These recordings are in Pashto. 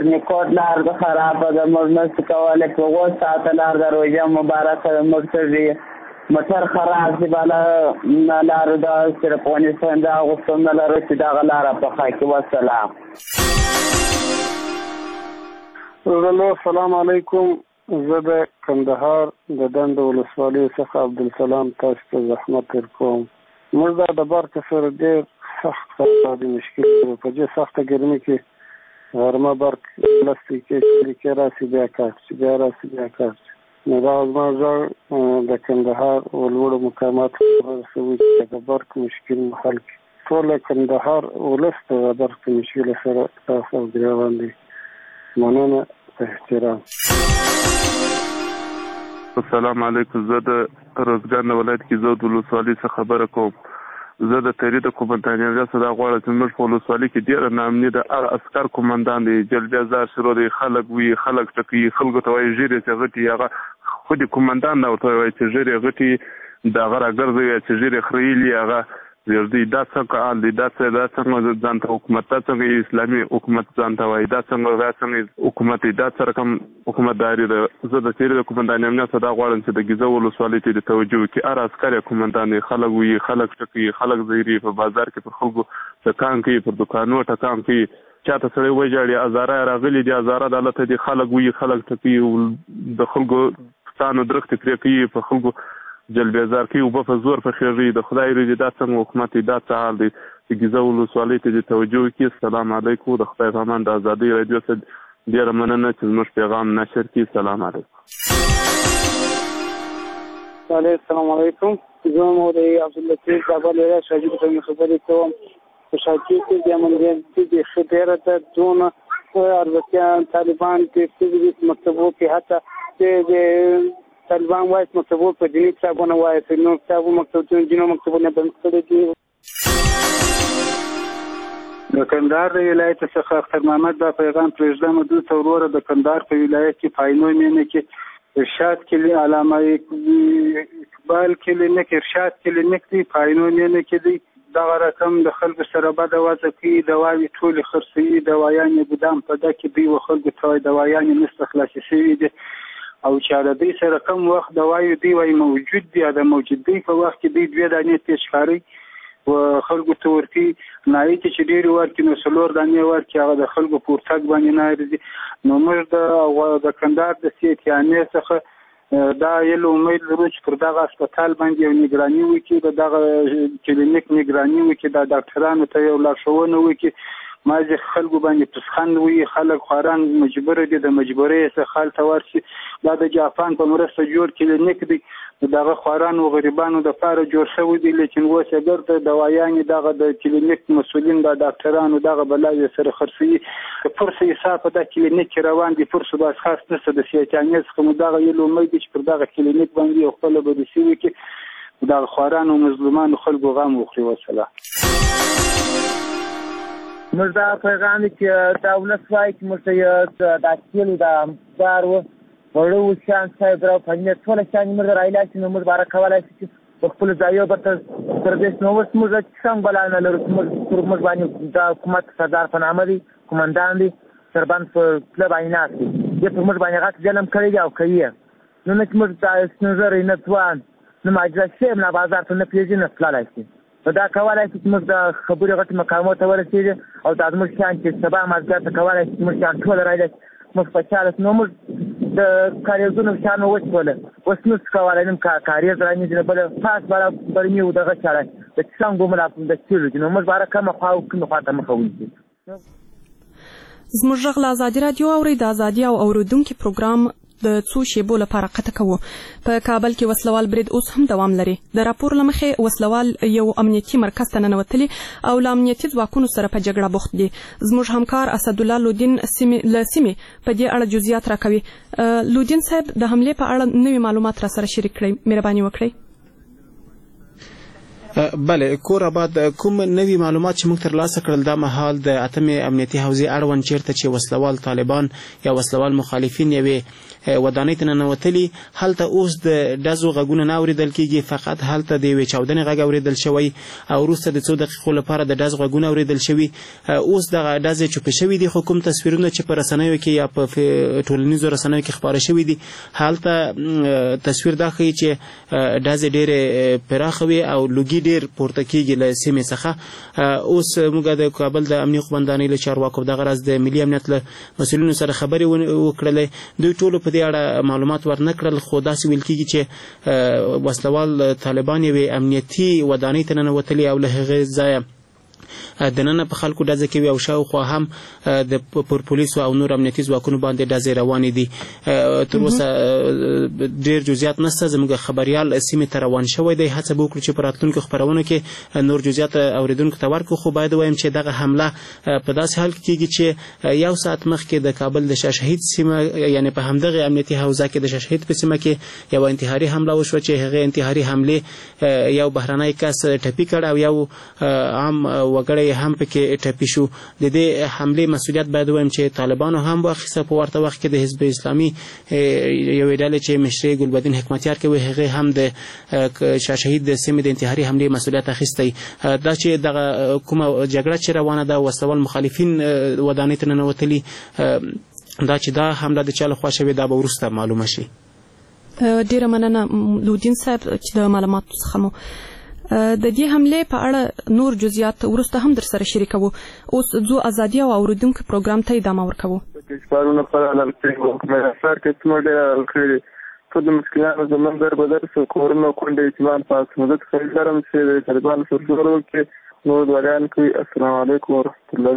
نیکوټ لار د خرابه ده موږ نشو کولی که 7 ساعته لار د روژه مبارکه ده موږ تږي موټر خراب دي بله لارو دا صرف افغانستان دا غوښتل نه لرو چې دغه لاره پخه کړي. والسلام. السلام علیکم. زه د کندهار د دنده ولسوالۍ څخه عبدالسلام تاسو ته زحمت ورکوم. موږ دا د برق سره ډېر سخت اقتصادي مشکل لرو. په دې سخته ګرمۍ کې غرمه برق 10 دقیقې راسي بیا کار شي بیا راسي بیا کار شي. نو دا زما غږ د کندهار ولوړو مقاماتو ورسوي چې د برق مشکل حل کړي. ټول کندهار ولس د برق مشکل سره تاسو ګرځوان دي. مننه. احترام. السلام علیکم. زه د روزګان ولایت کې زود ولسوالۍ څخه خبره کوم. زه د تحریر د قومندان ریاست دا غواړم چې موږ په ولسوالۍ کې ډېر نامني د عسکر قومندان دی جلبیازار شروع دی خلک وي خلک ټکوي خلکو ته وایي ژیرې چې غټي هغه خو د قومندان نه ورته وایي چې ژیرې غټي د هغه راګرځوي چې ژیرې خریلي هغه دی دا څنګه حال دی دا څنګه ځان ته حکومت دا څنګه اسلامي حکومت ځان ته وایي دا څنګه حکومت دا څه رقم حکومتداري ده. زه د تحریر د قومندان امنیت دا غواړم چې د ګیزه ولسوالۍ ته د توجه وکړي. هر عسکر قومندان خلک وي خلک ټکوي خلک زیري په بازار کې پر خلکو ټکان کوي پر دکانونو ټکان کوي چاته سړی وژاړي ازاره راغلي دي ازاره عدالت دي خلک وي خلک ټکوي د خلکو ستانو درخت پرې کوي په خلکو جلبیزار کې وبه په زور په خیږي د خدای رضا دا څنګه حکومت دا څه حال دی چې ګیزه ولسوالۍ ته د توجه وکړي. السلام علیکم. د خدای په امان د ازادۍ رادیو څخه ډېره مننه چې زموږ پیغام نشر کړي. السلام علیکم. السلام علیکم. زه مولوی عبداللطیف کابل ولایت شاجد په خبرې کوم. په شاجد کې د امنیت د خبره د دون ارزکیان طالبان کې د مکتبو کې حتی د طالبان وایي مکتبو په دیني کتابونه وایي په نور کتابو مکتبونه دیني مکتبونه بند کړي دي. د کندهار د ولایت څخه اختر محمد دا پیغام پرېږدم دوی ته وروره د کندهار په ولایت کې پاینو مینه کې ارشاد کلی علامه اقبال کلینیک ارشاد کلینیک دی پاینو مینه کې دی دغه رقم د خلکو سره بده وضع کوي دواوې ټولې خرڅوي دوايانې ګدام په ده کې دوی و خلکو ته وایي دوايانې نسته خلاصې شوي دي او چې د دوی سره کم وخت دوایو دوی وایي موجود دي د موجودۍ په وخت کې دوی 2 دانې تېشکاري و خلکو ته ورکوي نایي چې ډېرې ورکړي نو 4 دانې ورکړي هغه د خلکو په ورتګ باندې نه ارزي. نو موږ د کندهار د سیتیانې څخه دا یو امید لرو چې پر دغه هسپتال باندې یو نگراني وکړي دغه کلینیک نگراني وکړي د ډاکټرانو ته یو لارښوونه وکړي مازې خلکو باندې پسخند وي خلک خواران مجبور دي د مجبورۍ څخه خلته ورشي دا د جاپان په مرسته جوړ کلینیک دی دغه خوارانو غریبانو د پاره جوړ شوی دی لیکن اوس اگر د دوايانې دغه د کلینیک مسؤلین د ډاکټرانو دغه بلای سره خرڅي فرصه حساب د کلینیک روان دي فرصه باز خاص نشته د سیټانې څخه مو دغه یو امید چې پر دغه کلینیک باندې خپل به دي وي کې دغه خوارانو مظلومانو خلکو غم وخوري. والسلام. موږ دا پیغام چې دولت وایي چې موږ د اکیلو د امدار وړو شان صاحب را پنځه ټول شان موږ راایله چې موږ بار کولای شي په خپل ځایو به تر دې نو موږ څنګه بلانه لرو موږ باندې د حکومت سردار په نامه دي قومندان دي سربند په کلب عینات دي په موږ باندې غاټ ظلم کړی او کوي نو موږ د نظر نه توان نو ماجرا شیم نه بازار ته نه پیژنه تلای شي دا کولای شي چې موږ د خبرې غټ مقامات ته ورسېږو او د موږ شان چې سبا مازګر ته کولای شي موږ شان ټول راځي موږ په چاله نو موږ د کاریزونو شان وڅوله اوس نو کولای نیم کاریز راځي نه بل پاس بار برمیو دغه چاله د څنګه موږ د چیرې نو موږ بار کوم خواو کوم خاطر مخوي زموږ غږ له ازادي رادیو اوري د ازادي او اوریدونکو پروګرام د څو شیبو لپاره قطع کوو. په کابل کې وسلوال برید اوس هم دوام لري. د راپور له مخې وسلوال یو امنیتي مرکز ته ننوتلي او له امنیتي ځواکونو سره په جګړه بوخت دي. زموږ همکار اسدالله لودین له سیمې په دې اړه جزئیات راکوي. لودین صاحب د حملې په اړه نوي معلومات را سره شریک کړئ. مهرباني وکړئ. بله کور آباد کوم نوي معلومات چې موږ ترلاسه کړل دا مهال د اتمې امنیتي حوزې اړوند چیرته چې وسلوال طالبان یا وسلوال مخالفین یوې ودانۍ ته ننوتلي هلته اوس د ډزو غږونه نه اورېدل کېږي فقط هلته د یوې چاودنې غږ اورېدل شوی او وروسته د څو دقیقو لپاره د ډز غږونه اورېدل شوي اوس دغه ډزې چوپې شوي دي خو کوم تصویرونه چې په رسنیو کې یا په ټولنیزو رسنیو کې خپاره شوي دي هلته تصویر دا ښیي چې ډزې ډېرې پراخه وي او لوګي ډېر پورته کېږي له سیمې څخه اوس موږ د کابل د امنیه قومندانۍ له چارواکو دغه راز د ملي امنیت له مسؤلینو سره خبرې وکړلې دوی ټولو په دې اړه معلومات ورنه کړل خو داسې ویل کېږي چې وسلوال طالبان یوې امنیتي ودانۍ ته ننوتلي او له هغې ځایه دننه په خلکو ډزې کوي او شاوخوا هم پر پولیسو او نور امنیتي ځواکونو باندې ډزې روانې دي تر اوسه ډېر جزئیات نشته زموږ خبریال سیمې ته روان شوی دی هڅه به وکړو چې په راتلونکو خپرونو کې نور جزئیات اورېدونکو ته ورکړو خو باید ووایم چې دغه حمله په داسې حال کې کېږي چې یو ساعت مخکې د کابل د شاه شهید سیمه یعنې په همدغه امنیتي حوزه کې د شاه شهید په سیمه کې یوه انتحاري حمله وشوه چې هغې انتحاري حملې یو بهرنی کس ټپي کړ او یو عام وګړی هم پکې ټپي شو د دې حملې مسؤلیت باید ووایم چې طالبانو هم واخیسته په ورته وخت کې د حزب اسلامي یوې ډلې چې مشري ګلبدین حکمتیار کوي هغې هم د شاه شهید د سیمې د انتحاري حملې مسؤلیت اخیستی دا چې دغه کومه جګړه چې روانه ده وسلوال مخالفین ودانۍ ته ننوتلي دا چې دا حمله د چا لخوا شوې دا به وروسته معلومه شي ډېره مننه لودین صاحب چې د معلوماتو څخه مو د دې حملې په اړه نور جزئیات وروسته هم در سره شریکوو اوس ځو ازادي او اورېدونکو پروګرام ته ادامه ورکوو کارونه پر عمل کوي سر کې څومره ډېر کړی ټول د مشکلاتو زمون در بدر سو کورونه کونډې اعتماد پاس مدد خریدارم چې د طالبان سره ورو کې نور دوریان کوي السلام علیکم ورحمت الله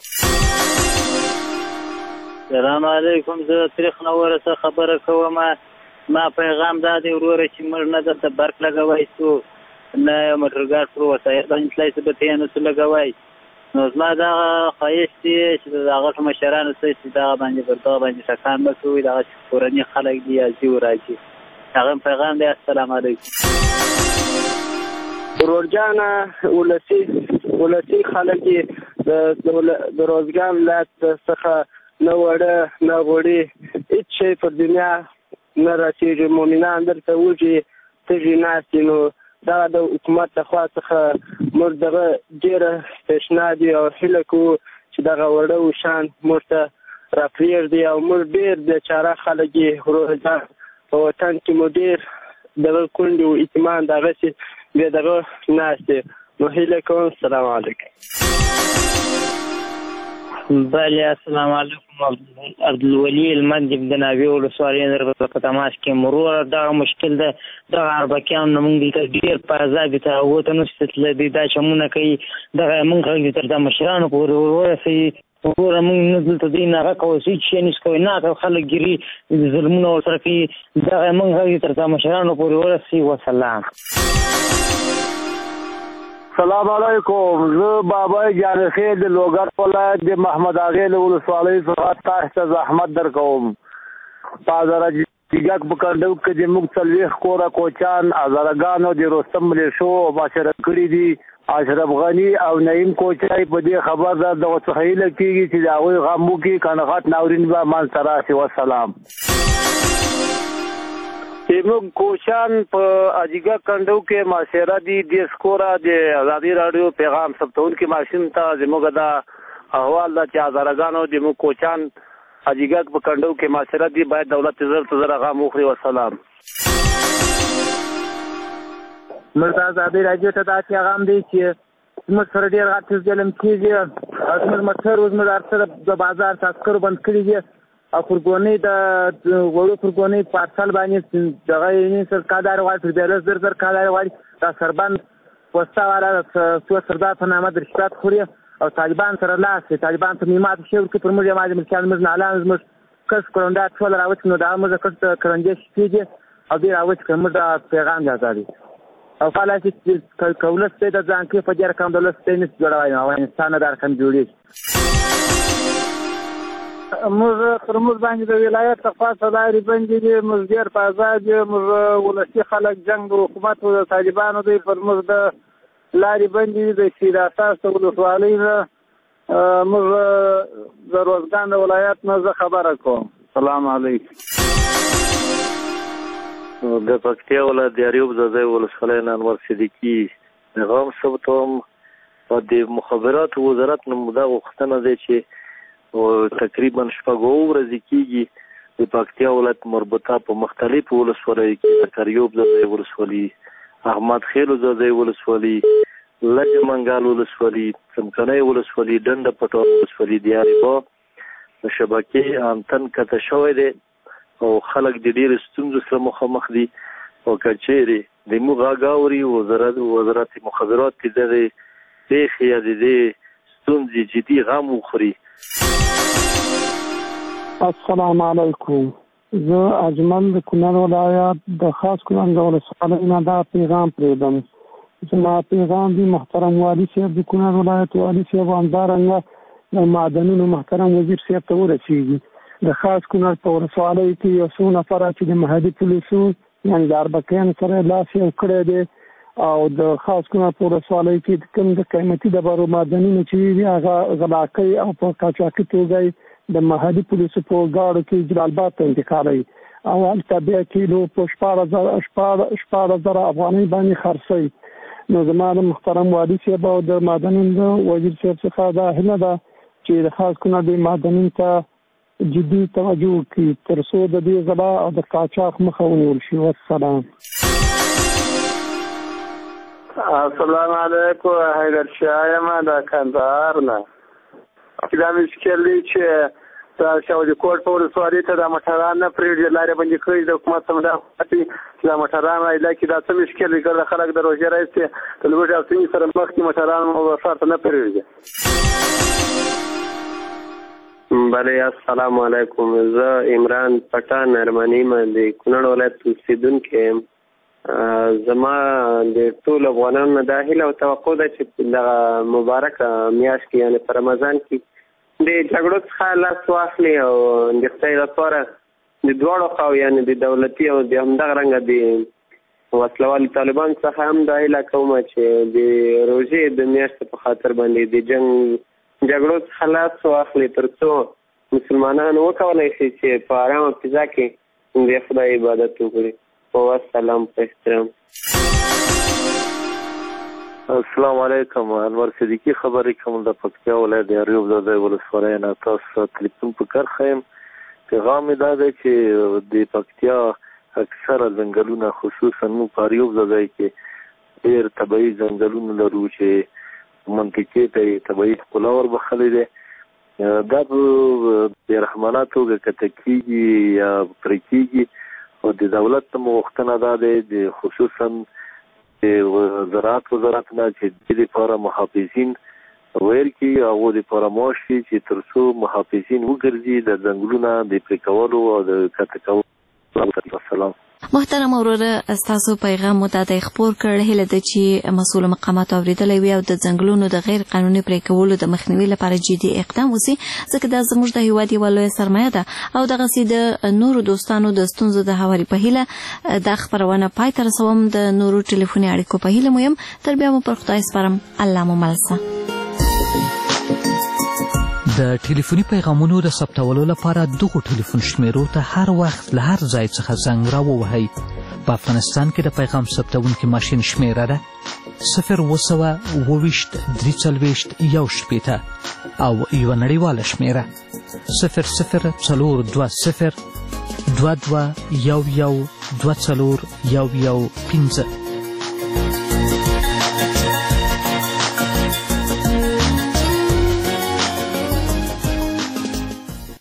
السلام علیکم زه تاریخ نور څه خبره کوم ما پیغام دادی وروره چې موږ نه د برق لګوي سو نه موټرګار پر وسایل باندې تلای څه به نه څه لګوي نو زما دا خواهش دی چې دغه مشرانو ته چې دا باندې ورته باندې څنګه مسوي دا کورنۍ خلک دی چې راځي هغه پیغام دی السلام علیکم ورورجانه ولسی خلک د روزګار لات څخه نه وړه نه وړي هیڅ شی په دنیا نه رسېږي مؤمنان درته وږي تږي ناست نو دا د حکومت لخوا څخه موږ دغه ډېره پیشنهاد او هیله کوو چې دغه وړه وشان موږ ته راپرېږدي او موږ ډېر بېچاره خلک یې روزګار په وطن کې مو ډېر دغه کونډې و اطمینان دغسې بې دغه ناست دی نو هیله کوم السلام علیکم بله السلام علیکم عبدالولي المند د ناوې ولسوالۍ نه په تماس کې مرور دغه مشکل ده دغه اربکیان نه موږ دلته ډېر په عذاب ته وته نشته تللی دا چمونه کوي دغه موږ غږ تر دا مشرانو پورې ورسوي وګوره موږ نه دلته دوی نه هغه کوو هېڅ شی نشي کوی نه خلک ګیري ظلمونه ورسره کوي دغه موږ غږ تر دا مشرانو پورې ورسوي وسلام السلام علیکم زه بابا جانخیل د لوګر ولایت د محمد اغیل ولسوالۍ څخه تاسو ته زحمت درکوم پازره دیګک بکندو کې د موږ څلويخ کوره کوچان ازرګانو د رستم ملیشو ماشره کړی دي اشرف غنی او نعیم کوچای په دې خبر ده د وسخیل کېږي چې دا وي غمو کې کنغات ناورین به مان سره سي والسلام موږ کوشان په اجیګه کندو کې ماشره دي د سکورا د ازادي رادیو پیغام ثبتون کې ماشین ته زموږ دا احوال د چا زرګانو د مو کوچان اجیګه په کندو کې ماشره دي باید دولت زر غا مخري والسلام مرزا ازادي رادیو ته دا پیغام دی چې موږ سره ډیر غاټ ځلم کېږي موږ مټر اوس موږ سره د بازار تاسکر بند کړی دي او فرګونی د وړو فرګونی پارسل باندې دغه یې سرکادار واړ د زر کادار واړ دا سربند پوسټا والا څو سردار په نامه درشات خوري او طالبان سره لاس طالبان ته میمات شو کې پر موږ یماده ملکان موږ نه اعلان موږ کس کړنده ټول راوځي نو دا موږ کس کړنده شي او دې راوځي کوم دا پیغام ځاځي او فعالیت کولس ته د ځان کې فجر کوم دولت ته نه جوړوي او انسان دار کم جوړي موږ ترموز باندې د ولایت څخه صداري باندې موږ ډېر په آزاد موږ ولسی خلک جنگ د حکومت او طالبانو دی پر موږ د لارې بندې دي. د چې د اساس د ولسوالۍ نه موږ د روزګان د ولایت نه زه خبره کوم. سلام علیکم. د پکتیا ولایت د اریوب ځاځی ولسوالۍ نه انور صدیقي پیغام ثبتوم. د مخابراتو وزارت نه مو دا غوښتنه ده چې تقریبا 6 ورځې کېږي د پکتیا ولایت مربوطه په مختلفو ولسوالیو کې د اریوب ځاځی ولسوالي، احمد خیلو ځاځی ولسوالي، لج منګال ولسوالي، څمکنۍ ولسوالي، ډنډه پټوال ولسوالي د اریبا د شبکې انتن کته شوی دی او خلک د ډېرې ستونزو سره مخامخ دي. او که چیرې د موږ غږ اوري وزارت مخابرات کې دغې پېښې یا د دې ستونزې جدي غم وخوري. السلام علیکم. زه اجمل د کونړ ولایت د خاص کونړ د ولسوالۍ نه دا پیغام پرېږدم. زما پیغام دی محترم والي صاحب د کونړ ولایت والي صاحب همدارنګه د معدنونو محترم وزیر صاحب ته ورسېږي. د خاص کونړ په ولسوالۍ کې یو څو نفره چې د محلي پولیسو یعنې د اربکیانو سره لاس یو کړی دی او د خاص کونړ په ولسوالۍ کې کوم د قیمتي ډبرو معدنونه چې وي هغه غلاکۍ او په قاچاقي توګه د محلي پولیسو په ګاډو کې جلال آباد ته انتقالوي او هلته بیا کیلو په 14,000 افغانۍ باندې خرڅوي. نو زما د محترم والي صاحب او د معدنونو د وزیر صاحب څخه دا هیله ده چې د خاص کونړ د معدنونو ته جدي توجه وکړي تر څو د دې غلا او د قاچاق مخه ونیول شي. والسلام. السلام علیکم. حیدر شاه یم د کندهار نه. دا مشکل دی چې د شاوجي کوټ په ولسوالۍ ته د موټران نه پرېږدي لارې بندې کړي د حکومت څخه دا چې د موټران رایله کې دا څه مشکل دی که خلک د روژې راځي د لوږې او ستونزې سره مخ دي موټران ښار ته نه پرېږدي. بله السلام علیکم. زه عمران پټان ارمنی یم د کونړ ولایت اوسېدونکی یم. زما د ټولو افغانانو نه دا هیله او توقع ده چې دغه مبارکه میاشت کې یعنې په رمضان کې د جګړو څخه لاس واخلي او د خدای لپاره د دواړو خواو یعنې د دولتي او د همدغه رنګه د وسلوالو طالبان څخه هم دا هیله کومه چې د روژې د میاشتې په خاطر باندې د جګړو څخه لاس واخلي تر څو مسلمانان وکولی شي چې په ارامه فضا کې د خدای عبادت وکړي. والسلام په احترام. السلام علیکم. انور صدیقي خبرې کوم د پکتیا ولایت د اریوب ځاځی ولسوالۍ نه. تاسو تلیفون په کرښه یم. پیغام مې دا دی چې د پکتیا اکثره ځنګلونه خصوصا موږ په اریوب ځاځی کې ډېر طبیعي ځنګلونه لرو چې منطقې ته یې طبیعي ښکلا وربخلی دی. دا په بېرحمانه توګه کته کېږي یا پرې کېږي او د دولت ته مو غوښتنه دا دی د خصوصا د زراعت وزارت نه چې دې لپاره محافظین ویل کړي او هغو دپاره معاش شي چې تر څو محافظین وګرځي د ځنګلونه د پرې کولو او د کته کولو. السلام. محترم وروره ستاسو پیغام مو دا خپور کړ. هیله ده چې مسؤل مقامات اوریدلی وي او د ځنګلونو د غیر قانوني پرې کولو د مخنیوي لپاره جدي اقدام وشي ځکه دا زموږ د هیواد یوه لویه سرمایه ده او دغسې د نورو دوستانو د ستونزو د هواري په هیله دا خپرونه پای ته رسوم. د نورو ټلیفوني اړیکو په هیله مو یم. تر بیا مو پر خدای سپارم. الله مو مل شه. د ټلیفوني پیغامونو د ثبتولو لپاره دغو ټلیفون شمیرو ته هر وخت له هر ځای څخه زنګ راووهئ. په افغانستان کې د پیغام ثبتونکي ماشین شمیره ده 0202341 او یوه نړیواله شمیره 004022112415.